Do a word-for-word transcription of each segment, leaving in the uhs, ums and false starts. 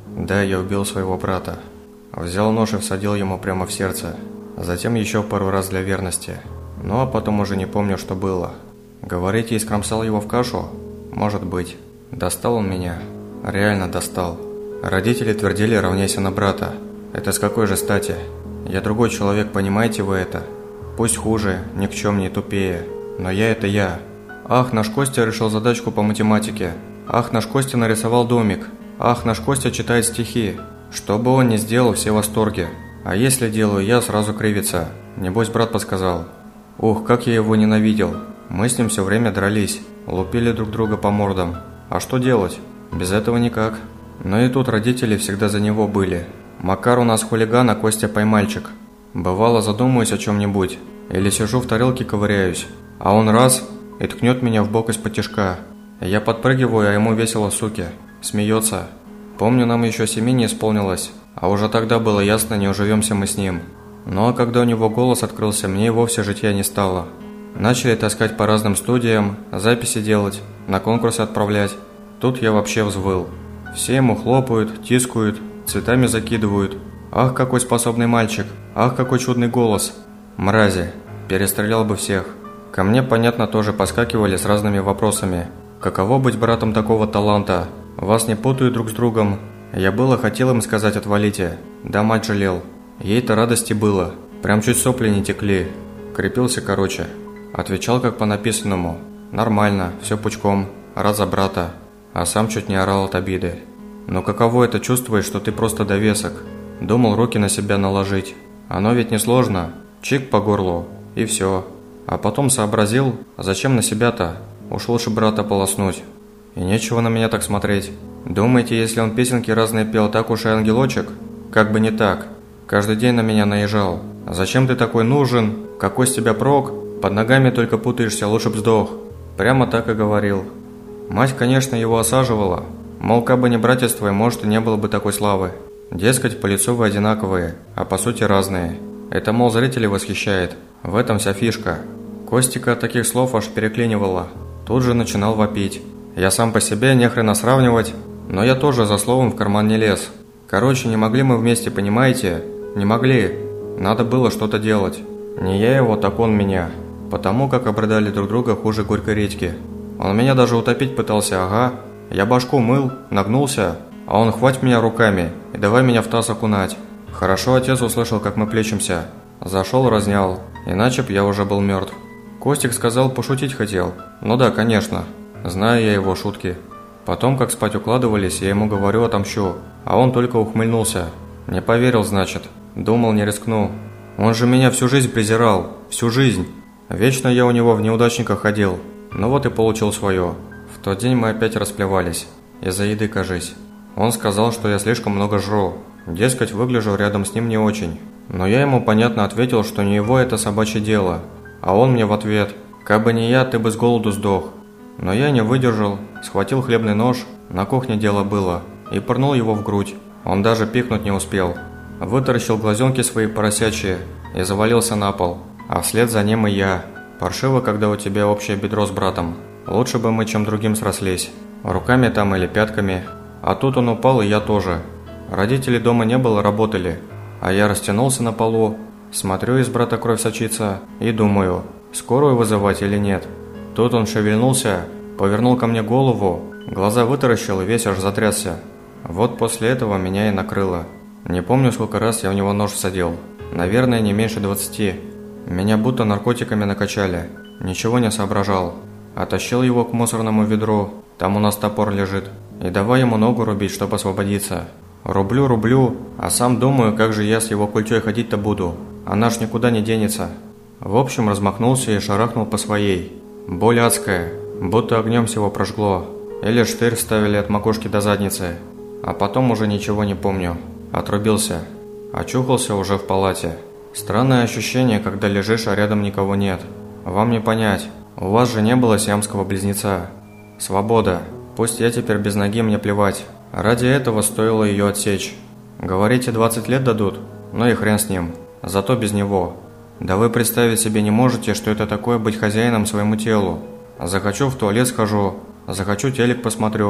Да, я убил своего брата. Взял нож и всадил ему прямо в сердце. Затем еще пару раз для верности. Ну а потом уже не помню, что было. Говорите, искромсал его в кашу? Может быть. Достал он меня. Реально достал. Родители твердили: равняйся на брата. Это с какой же стати? Я другой человек, понимаете вы это? Пусть хуже, никчемнее, тупее. Но я – это я. Ах, наш Костя решил задачку по математике. Ах, наш Костя нарисовал домик. Ах, наш Костя читает стихи. Что бы он ни сделал, все в восторге. А если делаю я, сразу кривится. Небось, брат подсказал. Ух, как я его ненавидел. Мы с ним все время дрались. Лупили друг друга по мордам. А что делать? Без этого никак. Но и тут родители всегда за него были. Макар у нас хулиган, а Костя поймальчик. Бывало, задумаюсь о чем-нибудь. Или сижу в тарелке ковыряюсь. А он раз и ткнет меня в бок из-под-тишка. Я подпрыгиваю, а ему весело, суки. Смеется. Помню, нам еще семи не исполнилось. А уже тогда было ясно, не уживемся мы с ним. Ну а когда у него голос открылся, мне и вовсе житья не стало. Начали таскать по разным студиям, записи делать, на конкурсы отправлять. Тут я вообще взвыл. Все ему хлопают, тискают, цветами закидывают. Ах, какой способный мальчик! Ах, какой чудный голос! Мрази! Перестрелял бы всех. Ко мне, понятно, тоже поскакивали с разными вопросами. Каково быть братом такого таланта? Вас не путают друг с другом. Я было хотел им сказать: отвалите. Да мать жалел. Ей-то радости было. Прям чуть сопли не текли. Крепился короче. Отвечал как по написанному. Нормально, все пучком. Рад за брата. А сам чуть не орал от обиды. Но каково это чувствуешь, что ты просто довесок? Думал руки на себя наложить. Оно ведь не сложно. Чик по горлу. И все. А потом сообразил, зачем на себя-то? Уж лучше брата полоснуть. И нечего на меня так смотреть. Думаете, если он песенки разные пел, так уж и ангелочек? Как бы не так. Каждый день на меня наезжал. Зачем ты такой нужен? Какой с тебя прок? Под ногами только путаешься, лучше б сдох. Прямо так и говорил. Мать, конечно, его осаживала. Мол, кабы не братец твой, может, и не было бы такой славы. Дескать, по лицу вы одинаковые, а по сути разные. Это, мол, зрителей восхищает. В этом вся фишка. Костика от таких слов аж переклинивало. Тут же начинал вопить. Я сам по себе, нехрена сравнивать, но я тоже за словом в карман не лез. Короче, не могли мы вместе, понимаете? Не могли. Надо было что-то делать. Не я его, так он меня. Потому как обрыдали друг друга хуже горькой редьки. Он меня даже утопить пытался, ага. Я башку мыл, нагнулся, а он хвать меня руками и давай меня в таз окунать. Хорошо отец услышал, как мы плечемся. Зашел, разнял, иначе б я уже был мертв. Костик сказал, пошутить хотел. Ну да, конечно. Знаю я его шутки. Потом, как спать укладывались, я ему говорю, отомщу. А он только ухмыльнулся. Не поверил, значит. Думал, не рискну. Он же меня всю жизнь презирал. Всю жизнь. Вечно я у него в неудачниках ходил. Ну вот и получил свое. В тот день мы опять расплевались. Из-за еды, кажись. Он сказал, что я слишком много жру. Дескать, выгляжу рядом с ним не очень. Но я ему понятно ответил, что не его это собачье дело. А он мне в ответ: «Кабы не я, ты бы с голоду сдох». Но я не выдержал, схватил хлебный нож, на кухне дело было, и пырнул его в грудь. Он даже пикнуть не успел. Вытаращил глазенки свои поросячьи и завалился на пол. А вслед за ним и я. Паршиво, когда у тебя общее бедро с братом. Лучше бы мы чем другим срослись. Руками там или пятками. А тут он упал, и я тоже. Родителей дома не было, работали. А я растянулся на полу, смотрю, из брата кровь сочится, и думаю, скорую вызывать или нет. Тут он шевельнулся, повернул ко мне голову, глаза вытаращил и весь аж затрясся. Вот после этого меня и накрыло. Не помню, сколько раз я в него нож всадил. Наверное, не меньше двадцати. Меня будто наркотиками накачали. Ничего не соображал. Оттащил его к мусорному ведру, там у нас топор лежит, и давай ему ногу рубить, чтобы освободиться. Рублю, рублю, а сам думаю, как же я с его культей ходить-то буду. Она ж никуда не денется. В общем, размахнулся и шарахнул по своей. Боль адская, будто огнем всего прожгло. Или штырь вставили от макушки до задницы. А потом уже ничего не помню. Отрубился. Очухался уже в палате. Странное ощущение, когда лежишь, а рядом никого нет. Вам не понять. У вас же не было сиамского близнеца. Свобода. Пусть я теперь без ноги, мне плевать. Ради этого стоило ее отсечь. Говорите, двадцать лет дадут? Ну и хрен с ним. Зато без него. Да вы представить себе не можете, что это такое быть хозяином своему телу. Захочу в туалет схожу, захочу телек посмотрю.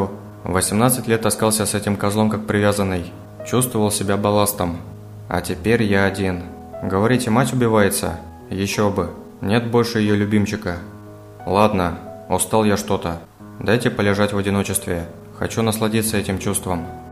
восемнадцать лет таскался с этим козлом как привязанный. Чувствовал себя балластом. А теперь я один. Говорите, мать убивается? Еще бы. Нет больше ее любимчика. Ладно, устал я что-то. Дайте полежать в одиночестве. Хочу насладиться этим чувством.